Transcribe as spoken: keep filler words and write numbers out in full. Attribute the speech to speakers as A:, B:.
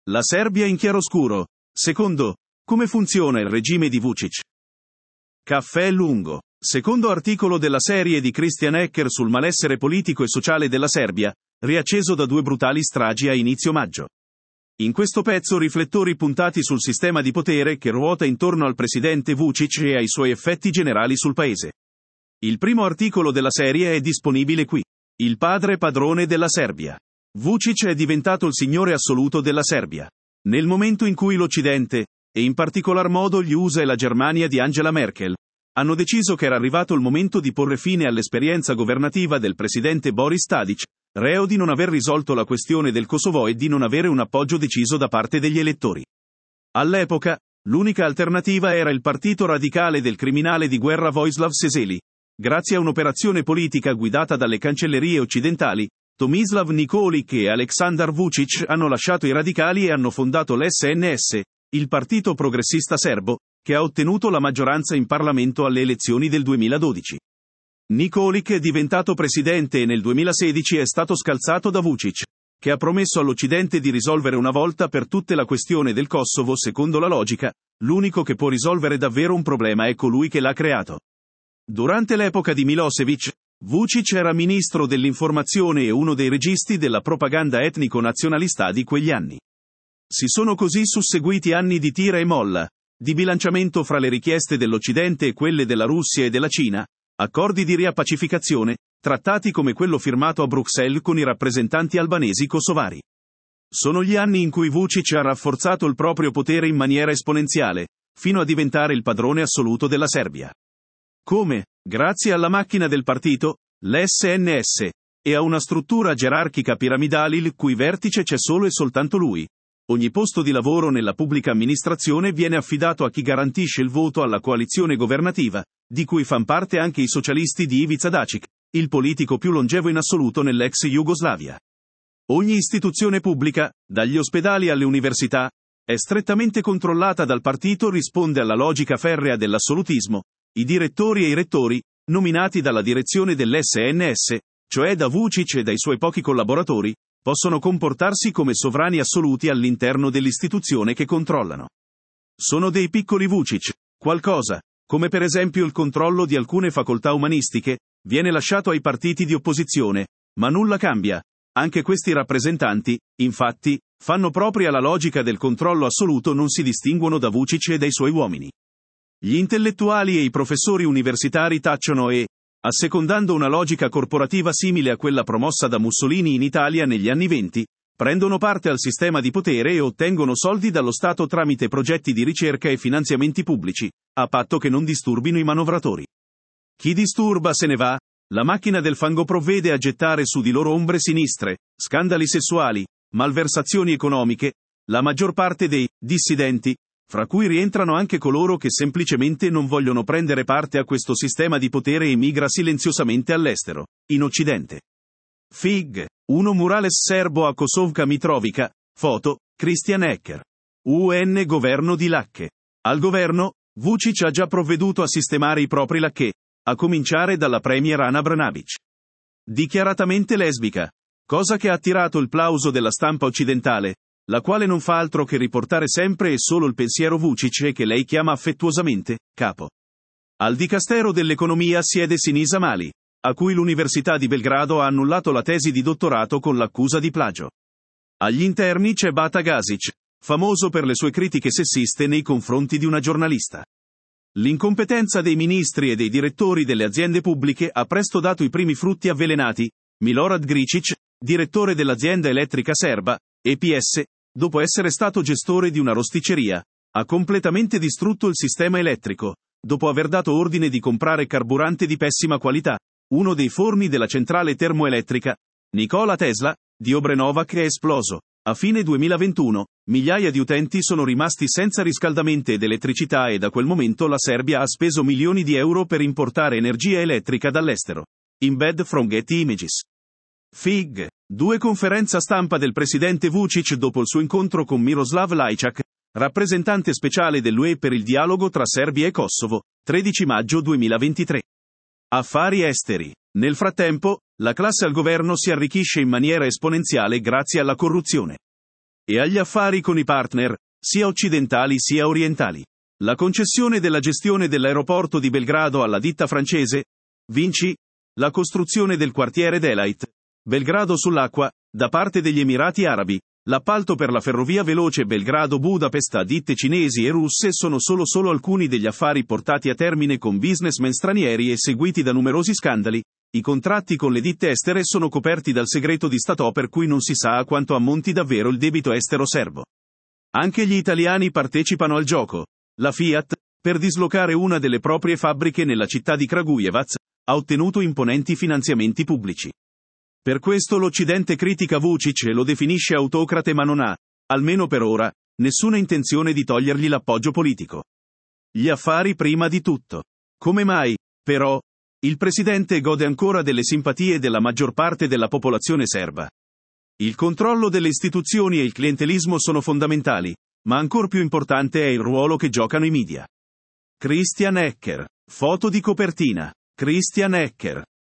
A: La Serbia in chiaroscuro. Secondo, come funziona il regime di Vučić? Caffè lungo. Secondo articolo della serie di Christian Ecker sul malessere politico e sociale della Serbia, riacceso da due brutali stragi a inizio maggio. In questo pezzo riflettori puntati sul sistema di potere che ruota intorno al presidente Vučić e ai suoi effetti generali sul paese. Il primo articolo della serie è disponibile qui. Il padre padrone della Serbia. Vučić è diventato il signore assoluto della Serbia. Nel momento in cui l'Occidente, e in particolar modo gli U S A e la Germania di Angela Merkel, hanno deciso che era arrivato il momento di porre fine all'esperienza governativa del presidente Boris Tadić, reo di non aver risolto la questione del Kosovo e di non avere un appoggio deciso da parte degli elettori. All'epoca, l'unica alternativa era il partito radicale del criminale di guerra Vojislav Šešelj. Grazie a un'operazione politica guidata dalle cancellerie occidentali, Tomislav Nikolić e Aleksandar Vučić hanno lasciato i radicali e hanno fondato l'S N S, il partito progressista serbo, che ha ottenuto la maggioranza in Parlamento alle elezioni del duemiladodici. Nikolić è diventato presidente e nel duemilasedici è stato scalzato da Vučić, che ha promesso all'Occidente di risolvere una volta per tutte la questione del Kosovo secondo la logica, l'unico che può risolvere davvero un problema è colui che l'ha creato. Durante l'epoca di Milošević, Vučić era ministro dell'informazione e uno dei registi della propaganda etnico-nazionalista di quegli anni. Si sono così susseguiti anni di tira e molla, di bilanciamento fra le richieste dell'Occidente e quelle della Russia e della Cina, accordi di riappacificazione, trattati come quello firmato a Bruxelles con i rappresentanti albanesi kosovari. Sono gli anni in cui Vučić ha rafforzato il proprio potere in maniera esponenziale, fino a diventare il padrone assoluto della Serbia. Come? Grazie alla macchina del partito, l'S N S, e a una struttura gerarchica piramidale il cui vertice c'è solo e soltanto lui. Ogni posto di lavoro nella pubblica amministrazione viene affidato a chi garantisce il voto alla coalizione governativa, di cui fan parte anche i socialisti di Ivica Dačić, il politico più longevo in assoluto nell'ex Jugoslavia. Ogni istituzione pubblica, dagli ospedali alle università, è strettamente controllata dal partito e risponde alla logica ferrea dell'assolutismo. I direttori e i rettori, nominati dalla direzione dell'S N S, cioè da Vučić e dai suoi pochi collaboratori, possono comportarsi come sovrani assoluti all'interno dell'istituzione che controllano. Sono dei piccoli Vučić, qualcosa, come per esempio il controllo di alcune facoltà umanistiche, viene lasciato ai partiti di opposizione, ma nulla cambia. Anche questi rappresentanti, infatti, fanno propria la logica del controllo assoluto, non si distinguono da Vučić e dai suoi uomini. Gli intellettuali e i professori universitari tacciono e, assecondando una logica corporativa simile a quella promossa da Mussolini in Italia negli anni venti, prendono parte al sistema di potere e ottengono soldi dallo Stato tramite progetti di ricerca e finanziamenti pubblici, a patto che non disturbino i manovratori. Chi disturba se ne va, la macchina del fango provvede a gettare su di loro ombre sinistre, scandali sessuali, malversazioni economiche, la maggior parte dei dissidenti, fra cui rientrano anche coloro che semplicemente non vogliono prendere parte a questo sistema di potere, emigra silenziosamente all'estero, in Occidente. Fig. uno Murales serbo a Kosovka Mitrovica, foto, Christian Ecker. U N Governo di Lacche. Al governo, Vučić ha già provveduto a sistemare i propri lacche, a cominciare dalla premier Ana Brnabić. Dichiaratamente lesbica, cosa che ha attirato il plauso della stampa occidentale, la quale non fa altro che riportare sempre e solo il pensiero Vučić e che lei chiama affettuosamente, capo. Al Dicastero dell'Economia siede Sinisa Mali, a cui l'Università di Belgrado ha annullato la tesi di dottorato con l'accusa di plagio. Agli interni c'è Bata Gašić, famoso per le sue critiche sessiste nei confronti di una giornalista. L'incompetenza dei ministri e dei direttori delle aziende pubbliche ha presto dato i primi frutti avvelenati. Milorad Gričić, direttore dell'azienda elettrica serba, E P S, dopo essere stato gestore di una rosticceria, ha completamente distrutto il sistema elettrico, dopo aver dato ordine di comprare carburante di pessima qualità, uno dei forni della centrale termoelettrica, Nikola Tesla, di Obrenovac è esploso. A fine duemilaventuno, migliaia di utenti sono rimasti senza riscaldamento ed elettricità e da quel momento la Serbia ha speso milioni di euro per importare energia elettrica dall'estero. Embed from Getty Images. Fig. due Conferenza stampa del presidente Vučić dopo il suo incontro con Miroslav Lajčák, rappresentante speciale dell'U E per il dialogo tra Serbia e Kosovo, tredici maggio duemilaventitré. Affari esteri. Nel frattempo, la classe al governo si arricchisce in maniera esponenziale grazie alla corruzione. e agli affari con i partner, sia occidentali sia orientali. La concessione della gestione dell'aeroporto di Belgrado alla ditta francese, Vinci, la costruzione del quartiere Delight, Belgrado sull'acqua, da parte degli Emirati Arabi, l'appalto per la ferrovia veloce Belgrado-Budapest a ditte cinesi e russe sono solo solo alcuni degli affari portati a termine con businessmen stranieri e seguiti da numerosi scandali. I contratti con le ditte estere sono coperti dal segreto di Stato per cui non si sa a quanto ammonti davvero il debito estero serbo. Anche gli italiani partecipano al gioco. La Fiat, per dislocare una delle proprie fabbriche nella città di Kragujevac, ha ottenuto imponenti finanziamenti pubblici. Per questo l'Occidente critica Vučić e lo definisce autocrate, ma non ha, almeno per ora, nessuna intenzione di togliergli l'appoggio politico. Gli affari prima di tutto. Come mai, però, il presidente gode ancora delle simpatie della maggior parte della popolazione serba? Il controllo delle istituzioni e il clientelismo sono fondamentali, ma ancor più importante è il ruolo che giocano i media. Christian Ecker. Foto di copertina. Christian Ecker.